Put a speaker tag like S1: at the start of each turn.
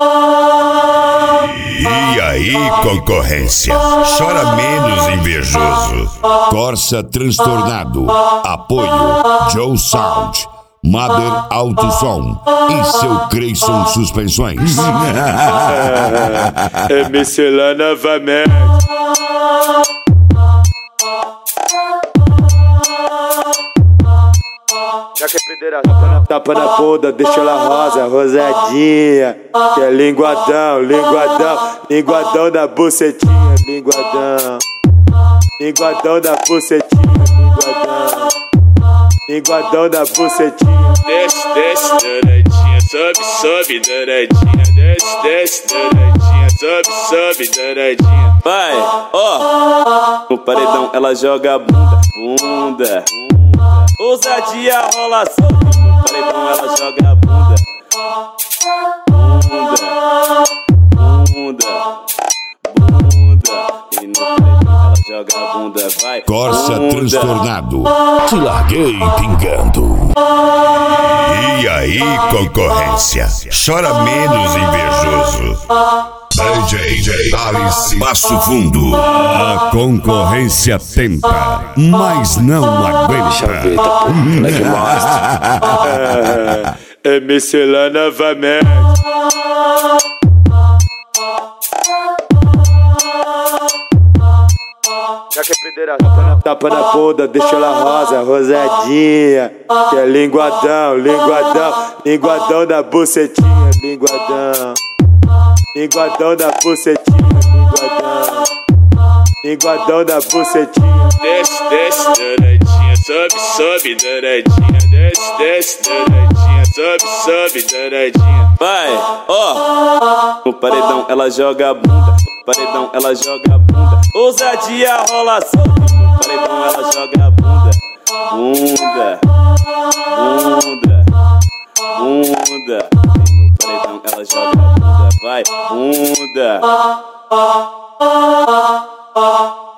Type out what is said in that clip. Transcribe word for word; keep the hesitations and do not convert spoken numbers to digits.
S1: E aí, concorrência? Chora menos, invejoso. Corsa transtornado. Apoio Joe Sound, Mother Alto Som e seu Creyson Suspensões.
S2: É Michelin novamente. Já que é pedreira, tapa na, tapa na bunda, deixa ela rosa, rosadinha. Que é linguadão, linguadão, linguadão da bucetinha, linguadão. Linguadão da bucetinha, linguadão. Linguadão da bucetinha.
S3: Desce, desce, douradinha, sobe, sobe, douradinha. Desce, desce, douradinha, sobe, sobe, douradinha. Vai, ó, no paredão ela joga a bunda, bunda. Ousadia rola solta, no paredão ela joga a bunda. Bunda, bunda, bunda. E no paredão ela joga a bunda, vai.
S1: Corsa
S3: bunda.
S1: transtornado. Te larguei pingando. E aí, concorrência? Chora menos, invejoso. D J Alice Passo Fundo. A concorrência tenta, mas não aguenta.
S2: É Michelin novamente. Já que é pedreira, tapa na, tapa na bunda, deixa ela rosa, rosadinha. Que é linguadão, linguadão, linguadão da bucetinha, linguadão. Linguadão da bucetinha, linguadão. Linguadão da bucetinha.
S3: Desce, desce, douradinha, sobe, sobe, douradinha. Desce, desce, douradinha, sobe, sobe, douradinha. Vai, ó, no paredão ela joga a bunda, no paredão ela joga a bunda. Ousadia rola solta, no paredão ela joga a bunda. Bunda, bunda, bunda. E no paredão ela joga a bunda, vai, bunda.